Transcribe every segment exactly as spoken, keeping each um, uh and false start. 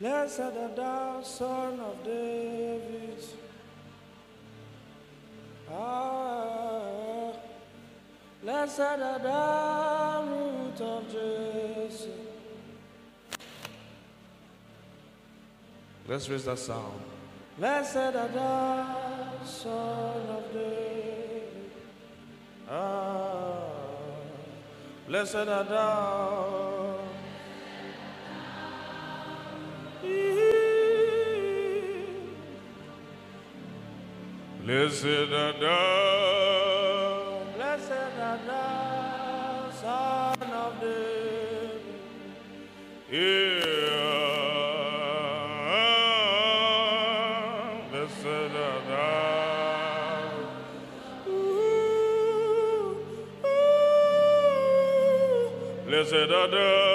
Blessed art thou, Son of David. Ah, blessed art thou, root of Jesse. Let's raise that sound. Blessed art thou, Son of David. Ah, blessed art thou. Blessed art thou, blessed art thou, Son of David. Yeah. Blessed art thou. Ooh, ooh. Blessed art thou.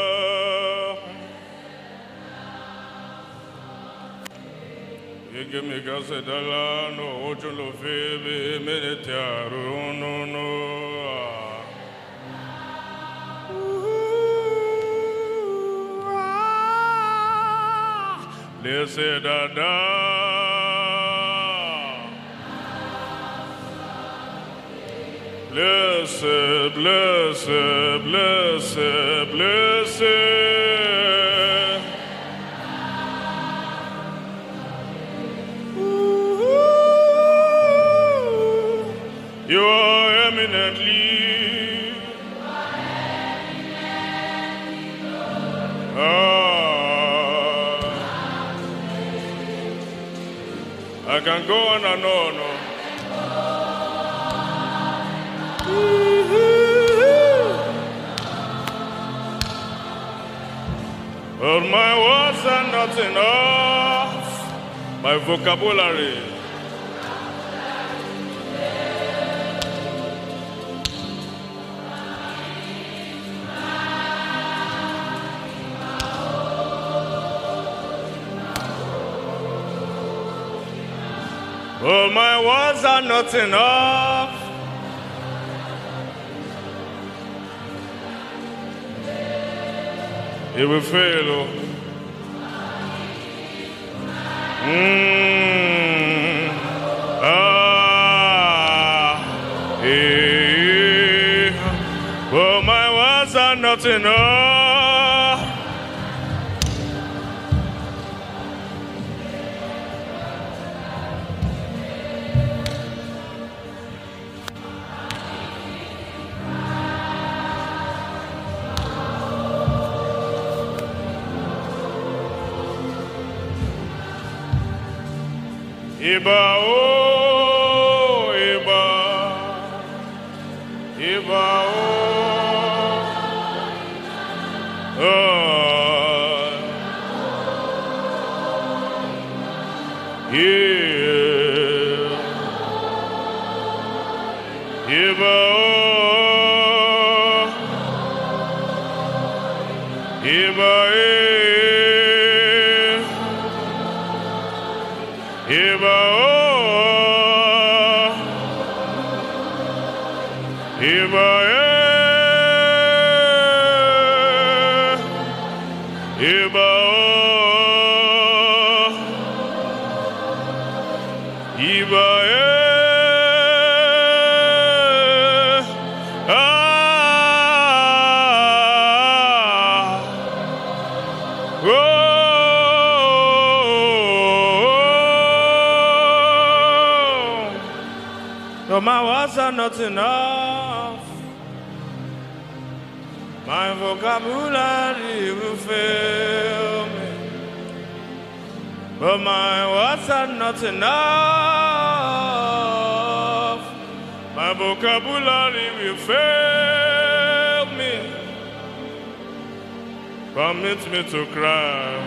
Give me casa dalla no ocho lo febe meditaro no no. Blessed art thou. Blessed, blessed, blessed, blessed. You are eminently, ah, I can go on and on. But my words are not enough, my vocabulary. Oh, my words are not enough. It will fail. Oh. Mm. Ah. Eh. Oh, my words are not enough. Iba oh, Iba, Iba oh, oh, yeah, Iba oh, Iba eh, Iba Iba eh, Iba oh, Iba eh, ah, oh, no, my words are not enough. My vocabulary will fail me, but my words are not enough. My vocabulary will fail me. Permit me to cry.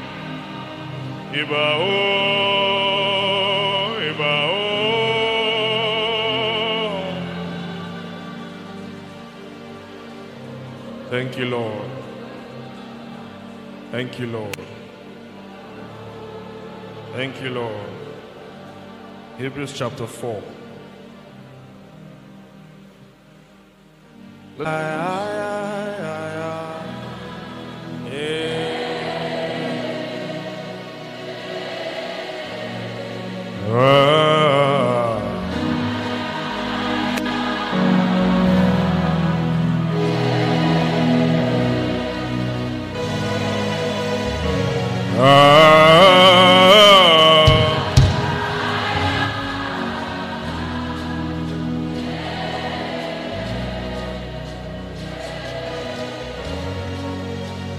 Iba oh, Iba oh. Thank you, Lord. Thank you, Lord. Thank you, Lord. Hebrews chapter four. Ay, ay, ay, ay, ay. Yeah.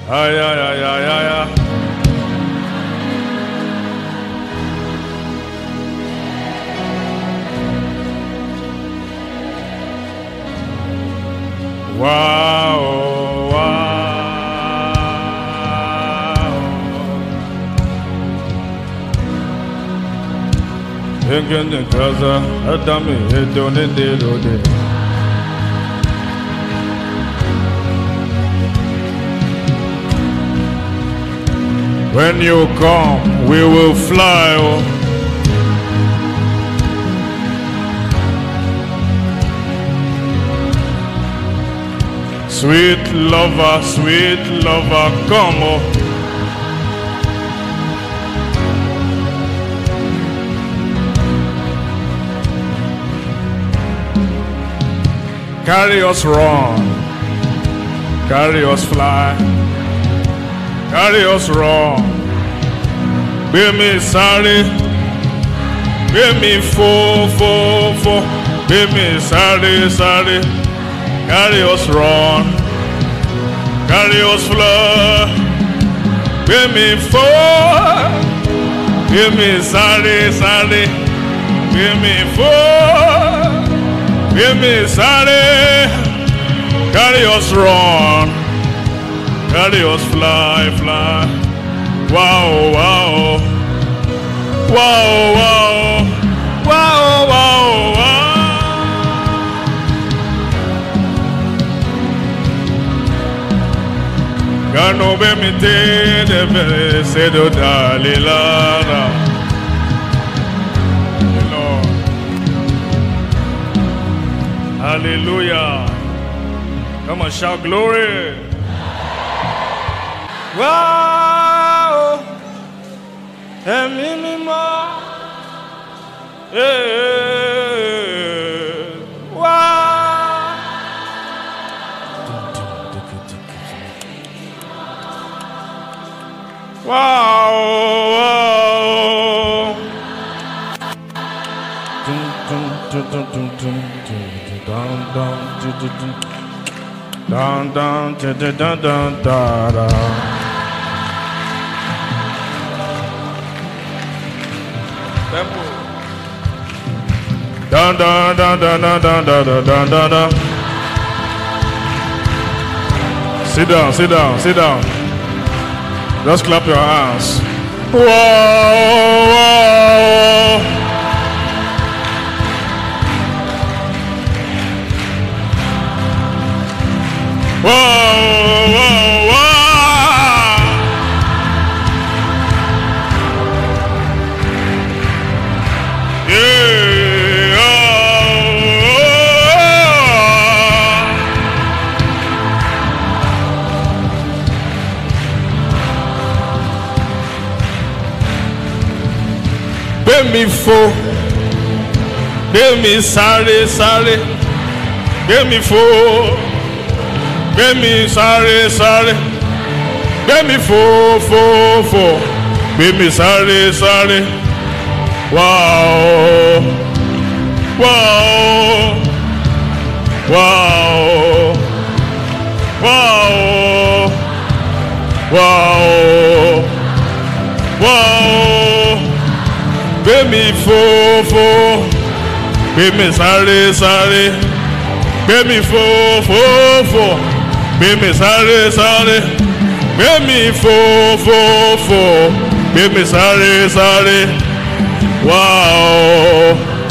Ay, ay, ay, ay, ay, ay. Wow, wow. Again, the casa, Adami, don't it, don't it. When you come, we will fly. Oh. Sweet lover, sweet lover, come on. Carry us run, carry us fly, carry us run. Be me sorry, be me fo fo fo, be me sorry sorry. Carry us run, carry us fly, be me for, be me sorry, sorry, be me for, be me sorry, carry us run, carry us fly, fly, wow, wow, wow, wow, wow, wow, wow. Gano be mi te de be se do dalilana. Lord. Hallelujah. Come on, shout glory. Wow. Emi mi ma. Eh. Wow. Wow, wow. Down, down, down, down, down, down. Tempo. Down, down, down, down, down, down, down, down, down, down. Sit down, sit down, sit down. Just clap your hands. Wow, wow. Wow, wow, wow. Yeah. Be me fo, be me sorry, sorry, be me fo, be me sorry, sorry, be me fo, fo, fo, be me sorry, sorry. Wow, wow, wow, wow, wow, wow. Be me fo fo, be me sorry sorry, be me fo fo fo, be me sorry sorry, be me fo fo fo, be me sorry sorry. Wow,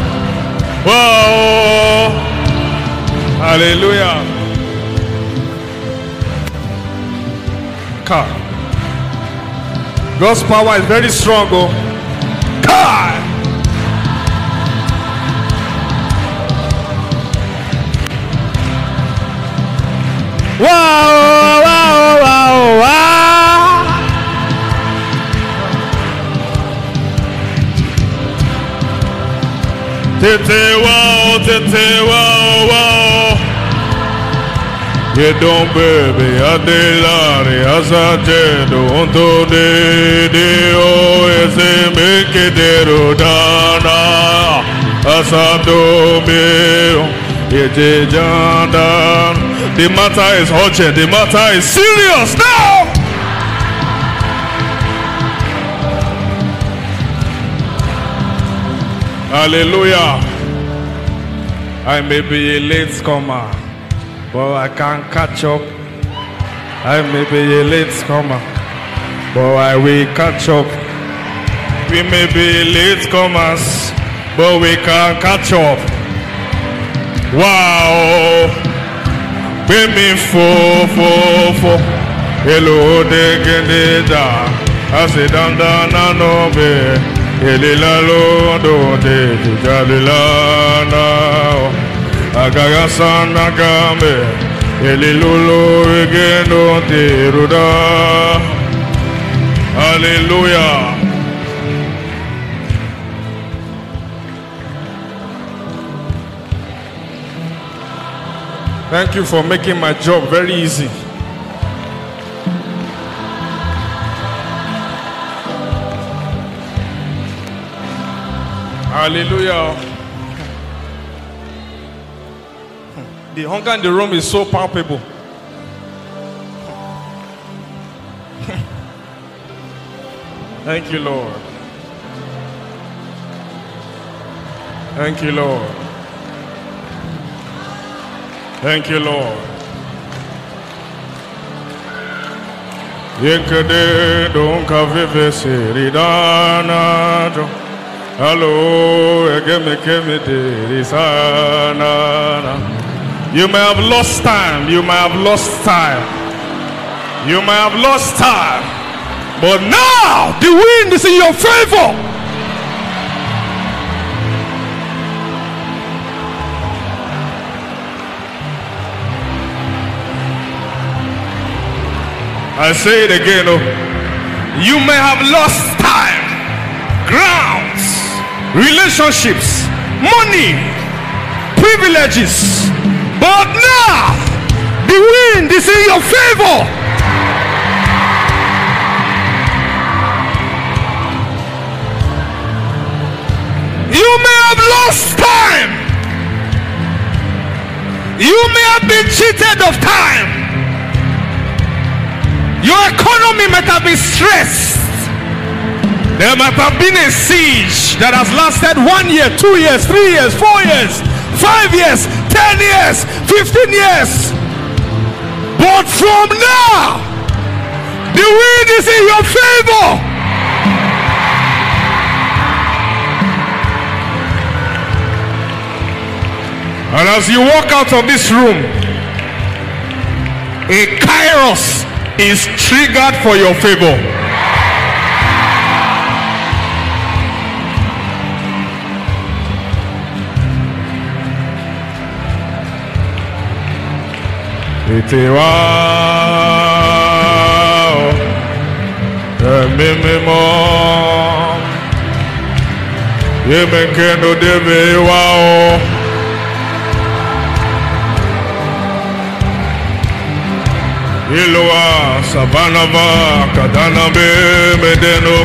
wow, hallelujah. God, God's power is very strong. Oh. God. Wow, wow, wow, wow. Tete wow, tete wow, wow. You don't baby, I delari, asajedo, onto de de o ese make it dana, asado me, ete jandan. The matter is urgent, the matter is serious now. Hallelujah. I may be a late comer, but I can't catch up. I may be a late comer, but I will catch up. We may be late comers, but we can catch up. Wow. Baby fo fo fo. Hello de geneda. I say down down no be. Elila lo do de jalila na. Agaga sana gambe. Elilolo egeno de ruda. Hallelujah. Thank you for making my job very easy. Hallelujah. The hunger in the room is so palpable. Thank you, Lord. Thank you, Lord. Thank you, Lord. Yekade don't kavive siridana. Hello, egeme kemete risana. You may have lost time. You may have lost time. You may have lost time. But now the wind is in your favor. I say it again. Oh. You may have lost time, grounds, relationships, money, privileges, but now the wind is in your favor. You may have lost time. You may have been cheated of time. Your economy might have been stressed. There might have been a siege that has lasted one year, two years, three years, four years, five years, ten years, fifteen years. But from now, the wind is in your favor. And as you walk out of this room, a kairos is triggered for your favor. Itiwa emimimo yemekeno debe wao. Iloa Savanava Kadana Be Medeno.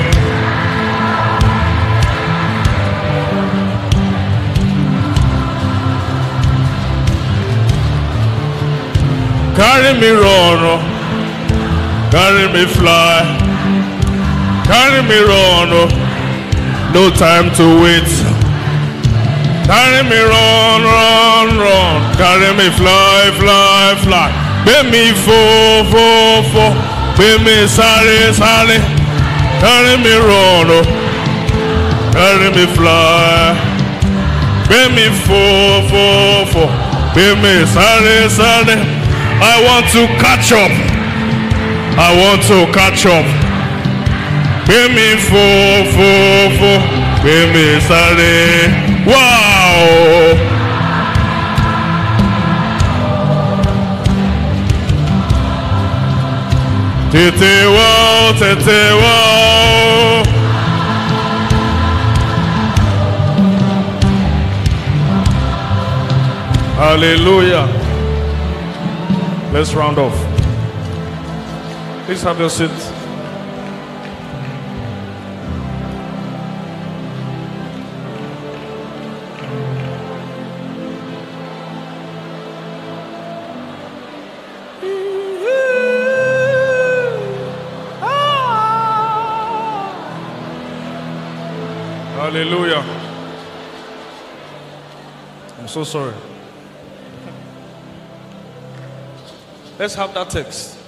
Carry me run, carry me fly, carry me run, no time to wait. Carry me run, run, run, carry me fly, fly, fly. Bemi fo fo fo, bemi sare sare, carry me run, carry me fly. Bemi fo fo fo, bemi sare sare. I want to catch up. I want to catch up. Bemi fo fo fo, bemi sare. Wow. Tete wow, tete wow. Hallelujah. Let's round off. Please have your seat. Hallelujah. I'm so sorry. Let's have that text.